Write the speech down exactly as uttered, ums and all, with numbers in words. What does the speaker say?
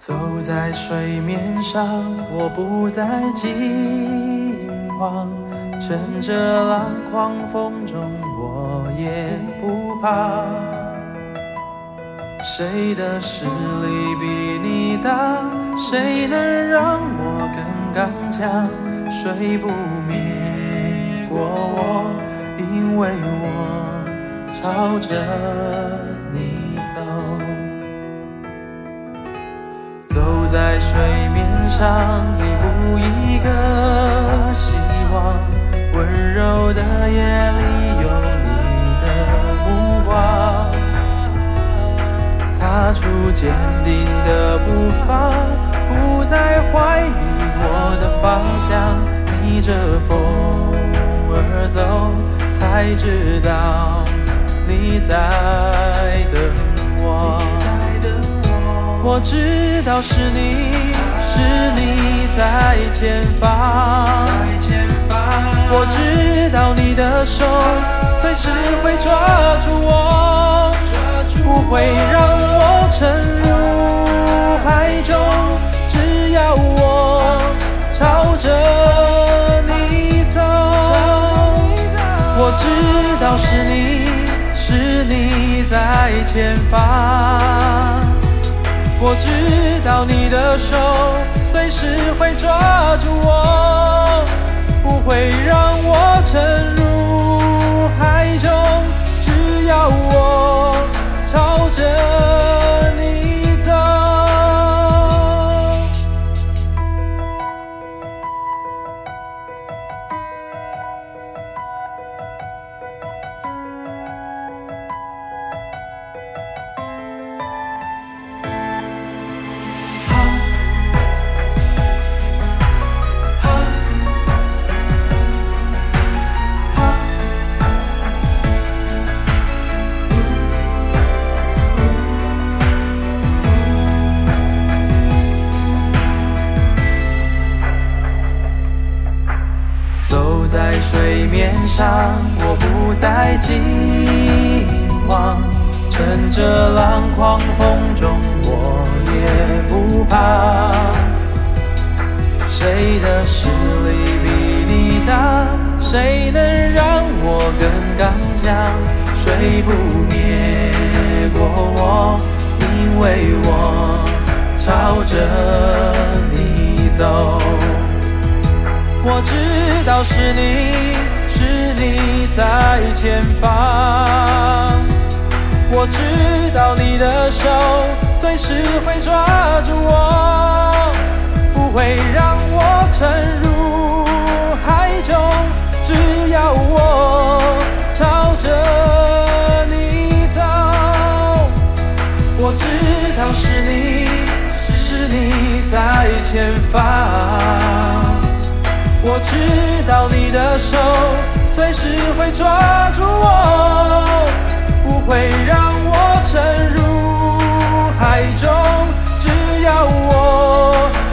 走在水面上，我不再惊慌，乘着浪狂风中，我也不怕。谁的实力比你大？谁能让我更刚强？谁不灭过我？因为我朝着你走。走在水面上，一步一个希望，温柔的夜里有你的目光，踏出坚定的步伐，不再怀疑我的方向，逆着风而走，才知道你在等我。我知道是你，是你在前方，我知道你的手随时会抓住我，不会让我沉入海中，只要我朝着你走。我知道是你，是你在前方，我知道你的手随时会抓住我，不会让我沉入海中，只要我朝着你走。走在水面上，我不再惊慌，乘着浪狂风中，我也不怕。谁的实力比你大？谁能让我更刚强？谁不灭过我？因为我朝着你走。我知道是你，是你在前方，我知道你的手随时会抓住我，不会让我沉入海中，只要我朝着你走。我知道是你，是你在前方，我知道你的手随时会抓住我，不会让我沉入海中，只要我